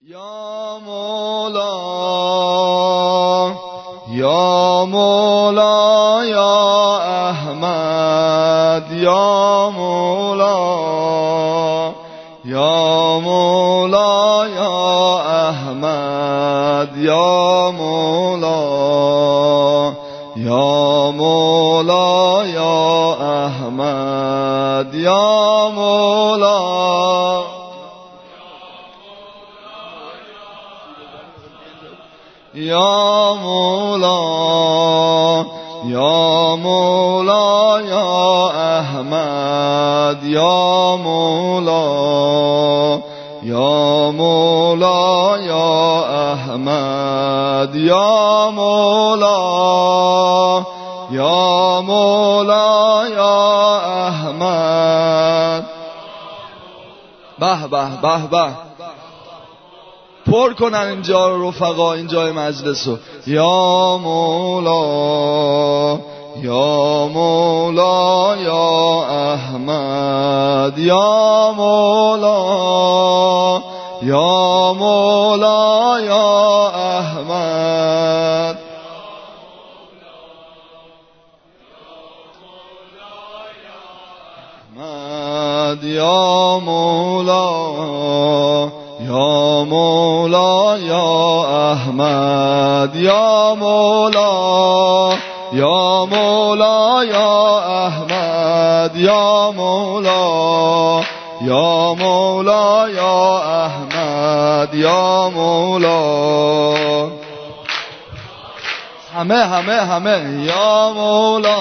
یا مولا یا مولا یا احمد یا مولا یا مولا یا احمد یا مولا یا مولا یا احمد یا مولا یا مولا یا مولا یا احمد یا مولا یا مولا یا احمد یا مولا یا مولا یا احمد. به به به به، پر کنن اینجا رفقا، اینجای مجلسو. یا مولا یا مولا یا احمد یا مولا یا مولا یا احمد یا مولا یا مولا یا احمد یا مولا یا مولا یا احمد یا مولا یا مولا یا احمد یا مولا. همه یا مولا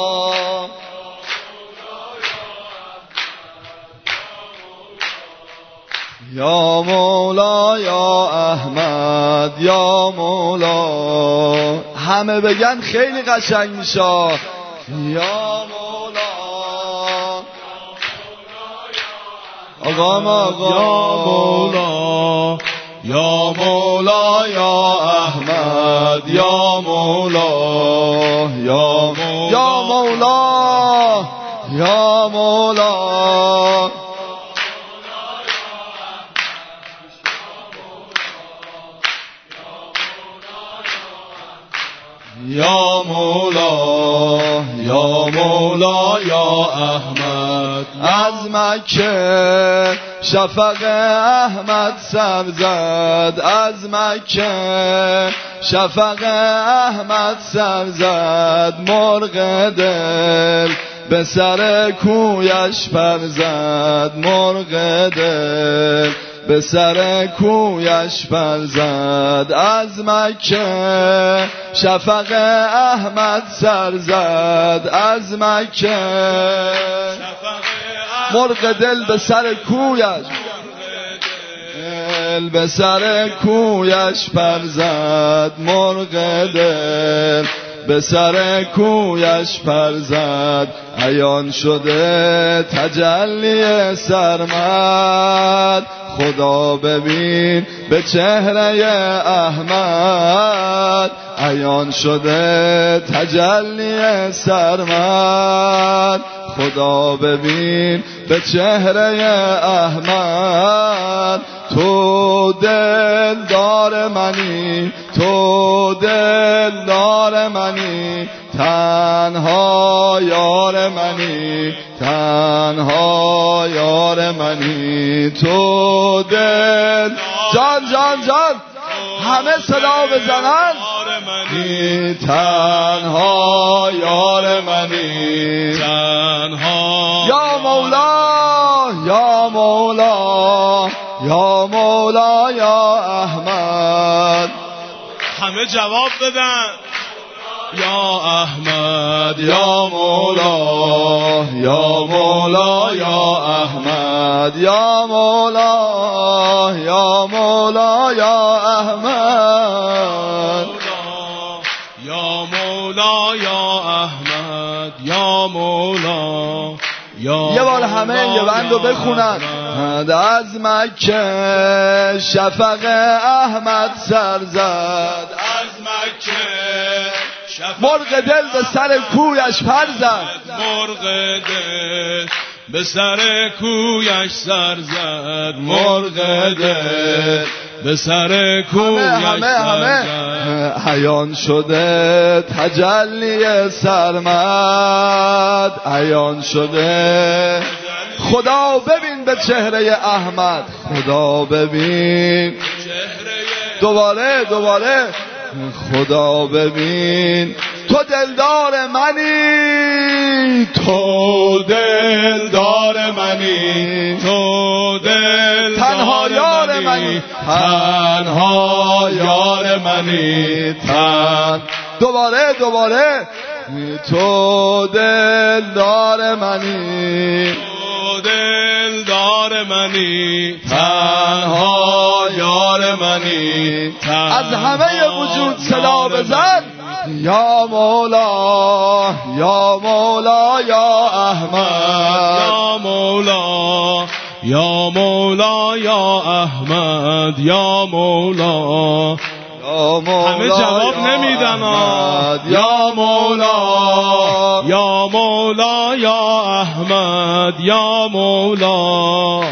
یا مولا یا احمد یا مولا. همه بگن خیلی قشنگ میشه. یا مولا آقا یا مولا یا مولا یا احمد یا مولا یا مولا یا مولا یا مولا یا مولا یا احمد. از مکه شفق احمد سر زد، از مکه شفق احمد سر زد. مرغ دل به سر کویش پر زد، مرغ دل به سر کویش پر زد. از مکه شفق احمد سر زد، از مکه مرغ دل به سر کویش به سر کویش پر زد. مرغ دل به سر کویش پر زد. عیان شده تجلی سرمد، خدا ببین به چهره احمد. عیان شده تجلی سرمد، خدا ببین به چهره احمد. تو دلدار منی، تو دلدار منی، تنها یار منی، تنها یار منی. تو دل جان جان جان همه صدا بزنن. تنها یار منی، تنها یا مولا یا مولا یا مولا یا احمد. همه جواب بدن. یا احمد یا مولا یا مولا یا احمد یا مولا یا مولا یا احمد یا مولا یا احمد یا مولا. یه بار همه یه بندو بخونن. از مکه شفق احمد سر زد، از مکه مرغ دل به سر کویش پر زد. مرغ دل به سر کویش سر زد. مرغ دل به سر کویش همه عیان شده تجلی سرمد، عیان شده. خدا ببین به چهره احمد، خدا ببین دوباره خدا ببین. تو دلدار منی، تو دلدار منی، تو دل تنها یار منی، تنها یار منی، دوباره تو دلدار منی، تو دلدار منی، تنها یار منی، از همه وجود صدا بزن. یا مولا یا مولا یا احمد، یا مولا یا مولا یا احمد، یا مولا. همه جواب نمیدن. یا مولا یا مولا یا احمد، یا مولا.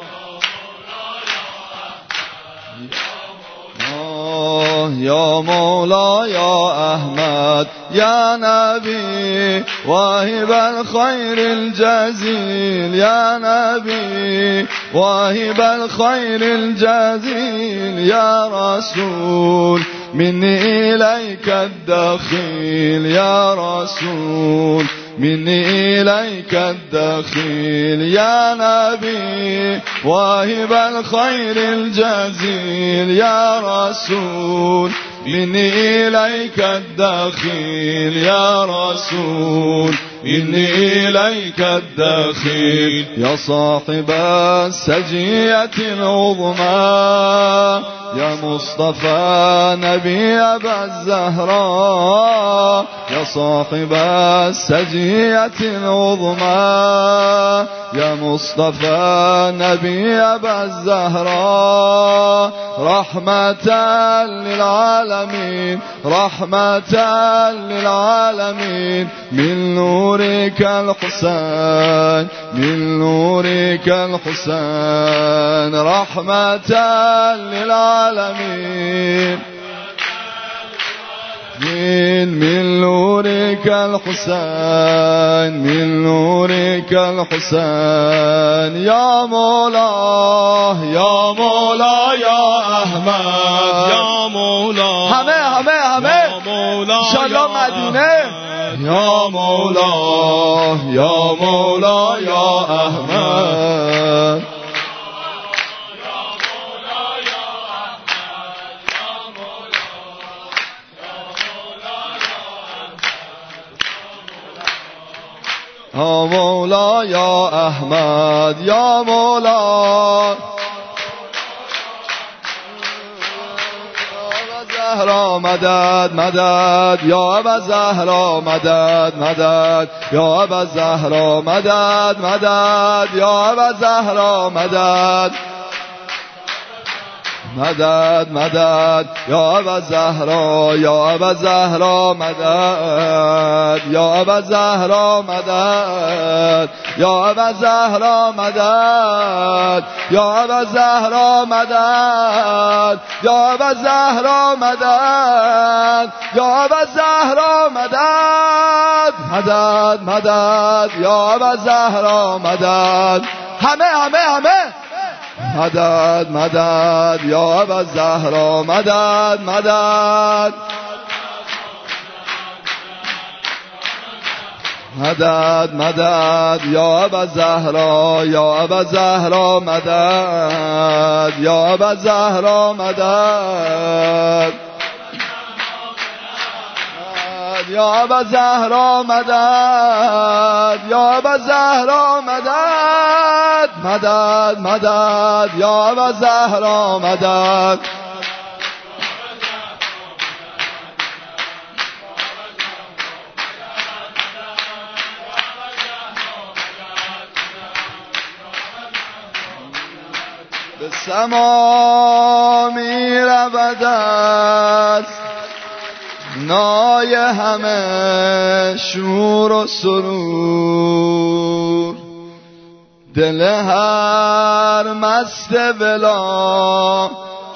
یا مولا یا احمد، یا نبی واهب الخیر الجزیل، یا نبی واهب الخیر الجزیل، یا رسول منی الیک الدخیل، یا رسول منی الیک الدخیل، یا نبی واهب الخیر الجزیل، یا رسول منی الیک الدخیل، یا رسول منی الیک الدخیل. یا صاحب السجیة العظمى، یا مصطفى نبی ابا الزهراء، یا صاحب السجیة العظمى، یا مصطفى نبی ابا الزهراء. رحمتا للعالمین، رحمتا للعالمین، من نورك الحسين، من نورك الحسين، رحمة للعالمين، من نورك الحسين، من نورك الحسين. يا مولا يا مولا يا احمد، یا مولا همه انشالله مدینه. یا مولا یا مولا یا احمد، یا مولا یا احمد، یا مولا زهرا مدد مدد، یا ابا زهرا مدد مدد، یا ابا زهرا مدد مدد، یا ابا زهرا مدد مدد مدد، یا ابا زهرا، یا ابا زهرا مدد، یا ابا زهرا مدد، یا ابا زهرا مدد، یا ابا زهرا مدد، یا ابا زهرا مدد، یا ابا زهرا مدد، مدد مدد، یا ابا زهرا مدد. همه مدد مدد، یا ابا زهرا مدد مدد، مدد مدد، یا ابا زهرا، یا ابا زهرا مدد، یا ابا زهرا مدد، یا ابا زهرا مدد، یا ابا زهرا مدد، مدد مدد، یا ابا زهرا مدد. به سما می رود است نای همه شور و سرور، دل هر مست بلا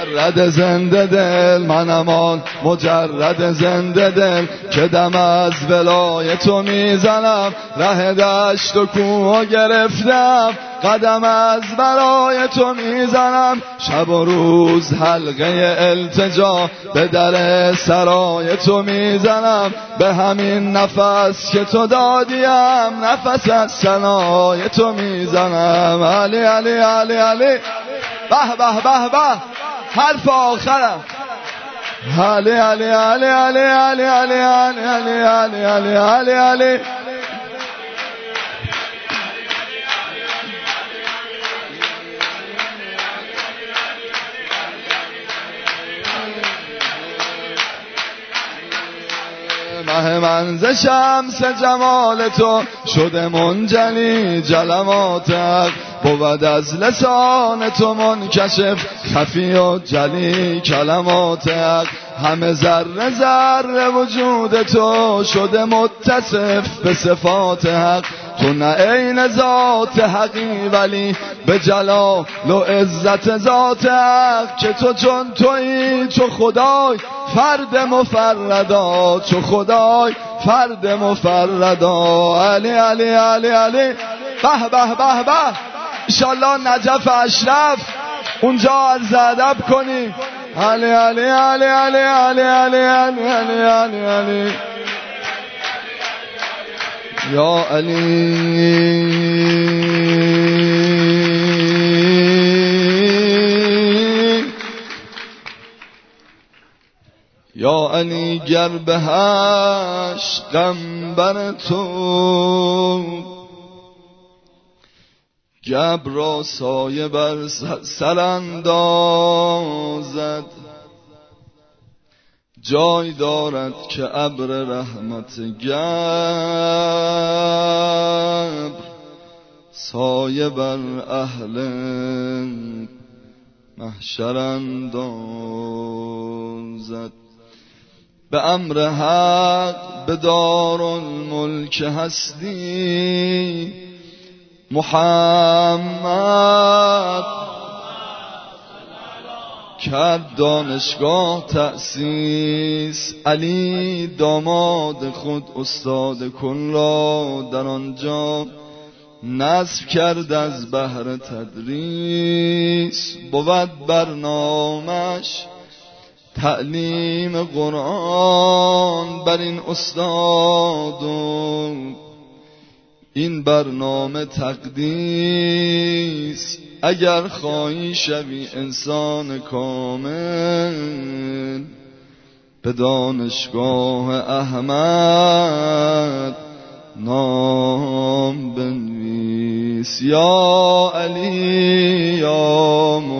مجرد زنده دل، منم آن مجرد زنده دل که دم از ولای تو میزنم، ره دشت و کوه گرفتم، قدم از برای تو میزنم، شب و روز حلقه التجا به در سرای تو میزنم، به همین نفس که تو دادیم نفس از ثنای تو میزنم. علی علی علی علی به به به به حرف آخرم. علی علی علی علی علی علی علی علی علی علی علی مه من ز شمس جمال تو شده منجلی جلوات حق، بود از لسان تو منکشف خفی و جلی کلمات حق، همه ذره ذره وجود تو شده متصف به صفات حق، تو نه عین ذات حقی ولی به جلال و عزت ذات حق، که تو چون تویی چو خدای فرد مفردا، چو خدای فرد مفردا. علی علی علی علی به به به به انشالله نجف اشرف اونجا عرض ادب کنی. علی علی علی علی علی علی علی علی علی علی یا علی یا علی گر به عشقم بر تو گبر را سایه بر سر اندازد، جای دارد که ابر رحمت گبر سایه بر اهل محشر اندازد. به امر حق به دارالملک هستی محمد کرد دانشگاه تأسیس، علی داماد خود استاد کل را در آنجا نصب کرد از بهر تدریس، بود برنامش تعلیم قرآن بر این استاد و این برنامه تقدیس، اگر خواهی شوی انسان کامل به دانشگاه احمد نام بنویس. یا علی یا